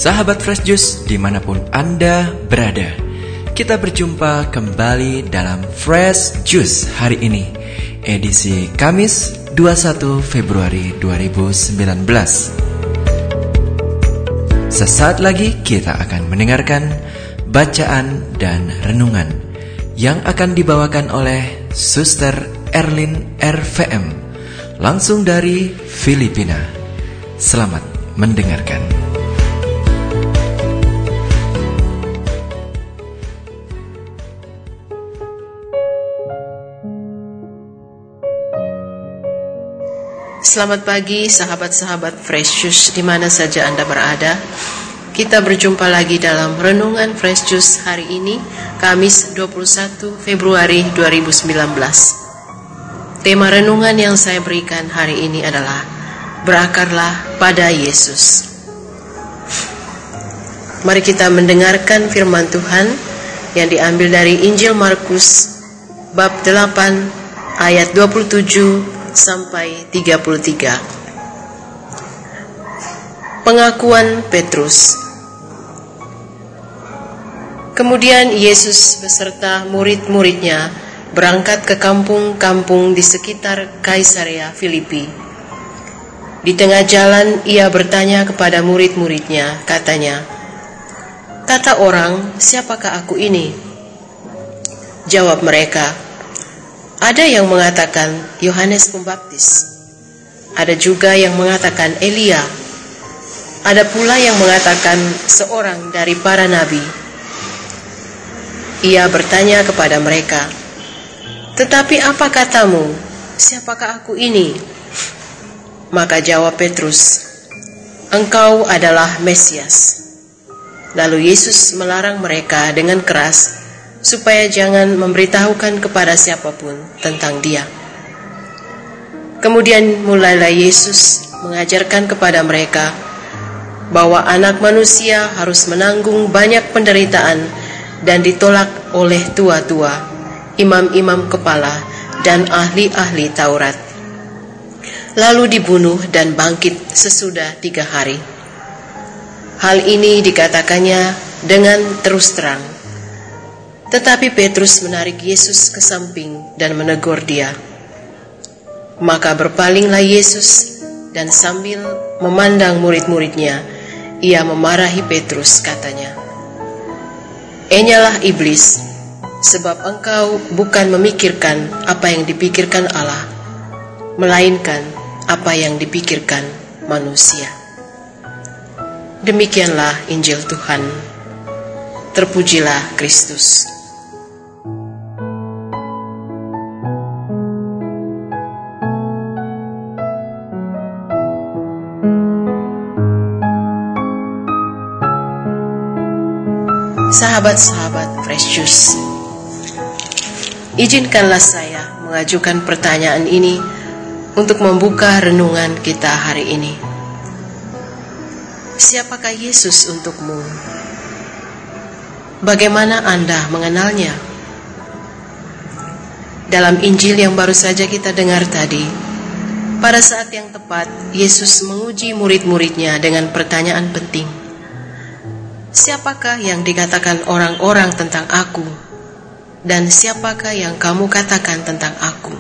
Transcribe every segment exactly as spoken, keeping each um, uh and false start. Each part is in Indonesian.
Sahabat Fresh Juice dimanapun Anda berada, kita berjumpa kembali dalam Fresh Juice hari ini, edisi Kamis dua puluh satu Februari dua ribu sembilan belas. Sesaat lagi kita akan mendengarkan bacaan dan renungan yang akan dibawakan oleh Suster Erlin R V M langsung dari Filipina. Selamat mendengarkan. Selamat pagi sahabat-sahabat Fresh Juice di mana saja Anda berada. Kita berjumpa lagi dalam Renungan Fresh Juice hari ini, Kamis dua puluh satu Februari dua ribu sembilan belas. Tema renungan yang saya berikan hari ini adalah Berakarlah pada Yesus. Mari kita mendengarkan firman Tuhan yang diambil dari Injil Markus bab delapan ayat dua puluh tujuh sampai tiga puluh tiga. Pengakuan Petrus. Kemudian Yesus beserta murid-muridnya berangkat ke kampung-kampung di sekitar Kaisarea Filipi. Di tengah jalan ia bertanya kepada murid-muridnya, katanya, "Kata orang, siapakah aku ini?" Jawab mereka, "Ada yang mengatakan Yohanes Pembaptis, ada juga yang mengatakan Elia, ada pula yang mengatakan seorang dari para nabi." Ia bertanya kepada mereka, "Tetapi apa katamu? Siapakah aku ini?" Maka jawab Petrus, "Engkau adalah Mesias." Lalu Yesus melarang mereka dengan keras supaya jangan memberitahukan kepada siapapun tentang Dia. Kemudian mulailah Yesus mengajarkan kepada mereka bahwa Anak Manusia harus menanggung banyak penderitaan dan ditolak oleh tua-tua, imam-imam kepala, dan ahli-ahli Taurat, lalu dibunuh dan bangkit sesudah tiga hari. Hal ini dikatakannya dengan terus terang. Tetapi Petrus menarik Yesus ke samping dan menegur dia. Maka berpalinglah Yesus dan sambil memandang murid-muridnya, ia memarahi Petrus, katanya, "Enyalah iblis, sebab engkau bukan memikirkan apa yang dipikirkan Allah, melainkan apa yang dipikirkan manusia." Demikianlah Injil Tuhan. Terpujilah Kristus. Sahabat-sahabat Fresh Juice, izinkanlah saya mengajukan pertanyaan ini untuk membuka renungan kita hari ini. Siapakah Yesus untukmu? Bagaimana Anda mengenalnya? Dalam Injil yang baru saja kita dengar tadi, pada saat yang tepat Yesus menguji murid-muridnya dengan pertanyaan penting. Siapakah yang dikatakan orang-orang tentang aku? Dan siapakah yang kamu katakan tentang aku?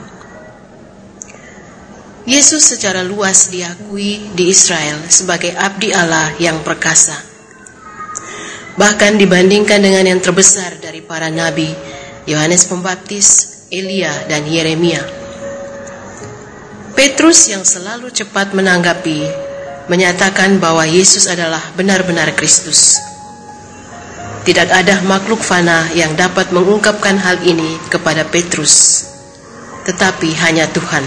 Yesus secara luas diakui di Israel sebagai abdi Allah yang perkasa. Bahkan dibandingkan dengan yang terbesar dari para nabi, Yohanes Pembaptis, Elia, dan Yeremia. Petrus yang selalu cepat menanggapi, menyatakan bahwa Yesus adalah benar-benar Kristus. Tidak ada makhluk fana yang dapat mengungkapkan hal ini kepada Petrus, tetapi hanya Tuhan.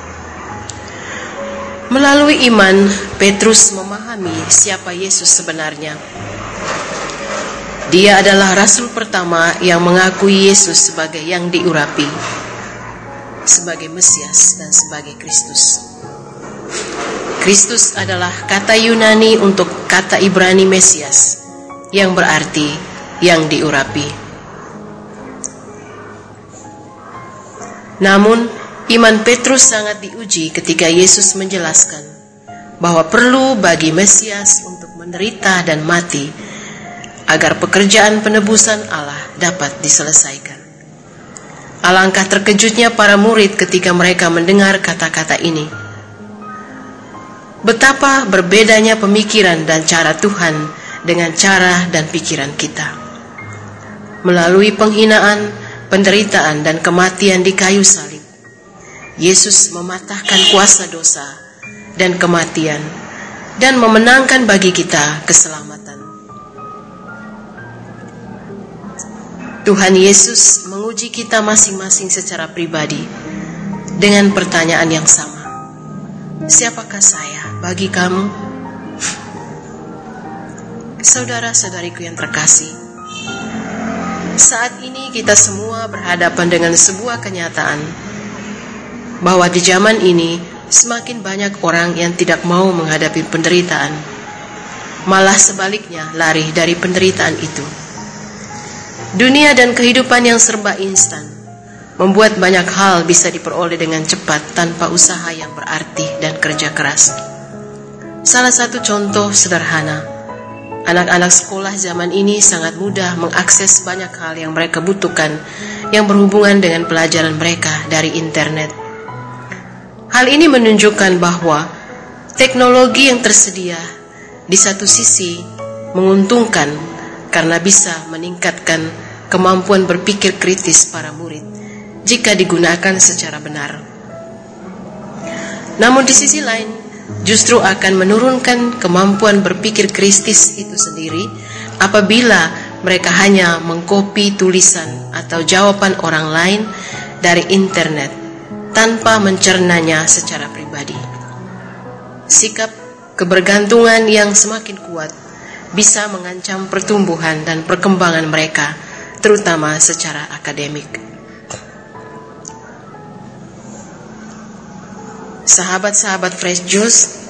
Melalui iman, Petrus memahami siapa Yesus sebenarnya. Dia adalah rasul pertama yang mengakui Yesus sebagai yang diurapi, sebagai Mesias dan sebagai Kristus. Kristus adalah kata Yunani untuk kata Ibrani Mesias, yang berarti yang diurapi. Namun, iman Petrus sangat diuji ketika Yesus menjelaskan bahwa perlu bagi Mesias untuk menderita dan mati, agar pekerjaan penebusan Allah dapat diselesaikan. Alangkah terkejutnya para murid ketika mereka mendengar kata-kata ini. Betapa berbedanya pemikiran dan cara Tuhan dengan cara dan pikiran kita. Melalui penghinaan, penderitaan, dan kematian di kayu salib, Yesus mematahkan kuasa dosa dan kematian dan memenangkan bagi kita keselamatan. Tuhan Yesus menguji kita masing-masing secara pribadi dengan pertanyaan yang sama. Siapakah saya bagi kamu? Saudara-saudariku yang terkasih, saat ini kita semua berhadapan dengan sebuah kenyataan bahwa di zaman ini semakin banyak orang yang tidak mau menghadapi penderitaan, malah sebaliknya lari dari penderitaan itu. Dunia dan kehidupan yang serba instan membuat banyak hal bisa diperoleh dengan cepat tanpa usaha yang berarti dan kerja keras. Salah satu contoh sederhana, anak-anak sekolah zaman ini sangat mudah mengakses banyak hal yang mereka butuhkan yang berhubungan dengan pelajaran mereka dari internet. Hal ini menunjukkan bahwa teknologi yang tersedia di satu sisi menguntungkan karena bisa meningkatkan kemampuan berpikir kritis para murid jika digunakan secara benar. Namun di sisi lain, justru akan menurunkan kemampuan berpikir kritis itu sendiri apabila mereka hanya mengkopi tulisan atau jawaban orang lain dari internet tanpa mencernanya secara pribadi. Sikap kebergantungan yang semakin kuat bisa mengancam pertumbuhan dan perkembangan mereka, terutama secara akademik. Sahabat-sahabat Fresh Juice,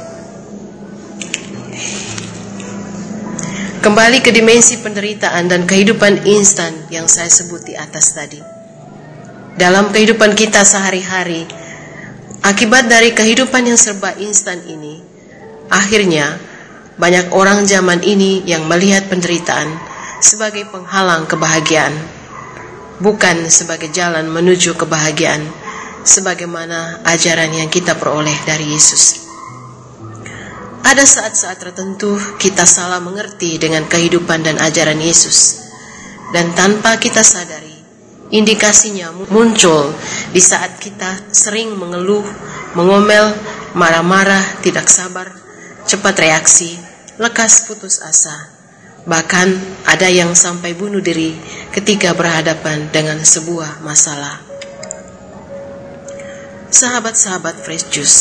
kembali ke dimensi penderitaan dan kehidupan instan yang saya sebut di atas tadi. Dalam kehidupan kita sehari-hari, akibat dari kehidupan yang serba instan ini, akhirnya banyak orang zaman ini yang melihat penderitaan sebagai penghalang kebahagiaan, bukan sebagai jalan menuju kebahagiaan, sebagaimana ajaran yang kita peroleh dari Yesus. Ada saat-saat tertentu kita salah mengerti dengan kehidupan dan ajaran Yesus, dan tanpa kita sadari, indikasinya muncul di saat kita sering mengeluh, mengomel, marah-marah, tidak sabar, cepat reaksi, lekas putus asa. Bahkan ada yang sampai bunuh diri ketika berhadapan dengan sebuah masalah. Sahabat-sahabat Fresh Juice,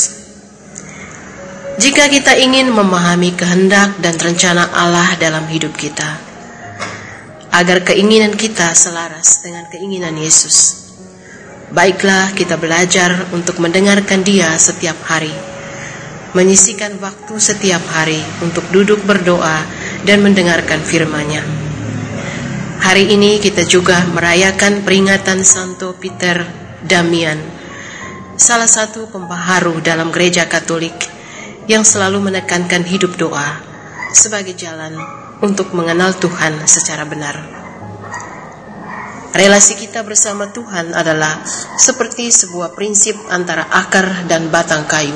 jika kita ingin memahami kehendak dan rencana Allah dalam hidup kita, agar keinginan kita selaras dengan keinginan Yesus, baiklah kita belajar untuk mendengarkan Dia setiap hari, menyisihkan waktu setiap hari untuk duduk berdoa dan mendengarkan firman-Nya. Hari ini kita juga merayakan peringatan Santo Peter Damian, salah satu pembaharu dalam gereja Katolik yang selalu menekankan hidup doa sebagai jalan untuk mengenal Tuhan secara benar. Relasi kita bersama Tuhan adalah seperti sebuah prinsip antara akar dan batang kayu.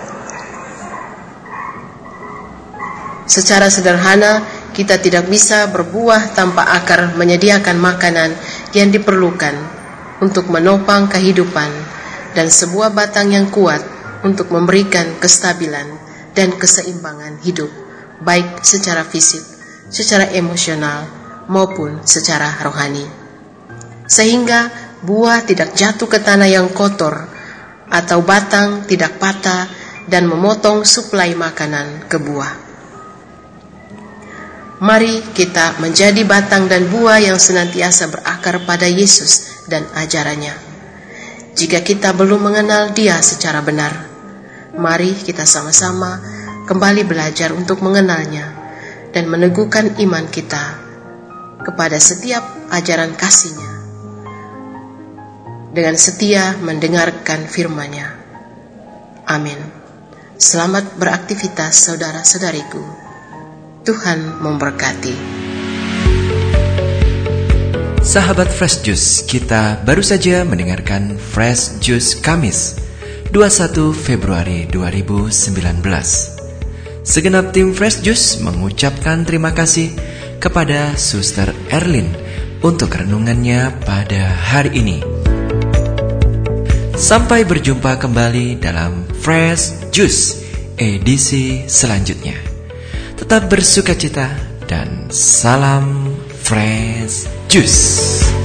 Secara sederhana, kita tidak bisa berbuah tanpa akar menyediakan makanan yang diperlukan untuk menopang kehidupan dan sebuah batang yang kuat untuk memberikan kestabilan dan keseimbangan hidup, baik secara fisik, secara emosional, maupun secara rohani. Sehingga buah tidak jatuh ke tanah yang kotor atau batang tidak patah dan memotong suplai makanan ke buah. Mari kita menjadi batang dan buah yang senantiasa berakar pada Yesus dan ajarannya. Jika kita belum mengenal Dia secara benar, mari kita sama-sama kembali belajar untuk mengenalnya dan meneguhkan iman kita kepada setiap ajaran kasih-Nya dengan setia mendengarkan firman-Nya. Amin. Selamat beraktivitas saudara-saudariku. Tuhan memberkati. Sahabat Fresh Juice, kita baru saja mendengarkan Fresh Juice Kamis dua puluh satu Februari dua ribu sembilan belas. Segenap tim Fresh Juice mengucapkan terima kasih kepada Suster Erlin untuk renungannya pada hari ini. Sampai berjumpa kembali dalam Fresh Juice edisi selanjutnya. Tetap bersukacita dan salam Fresh Juice.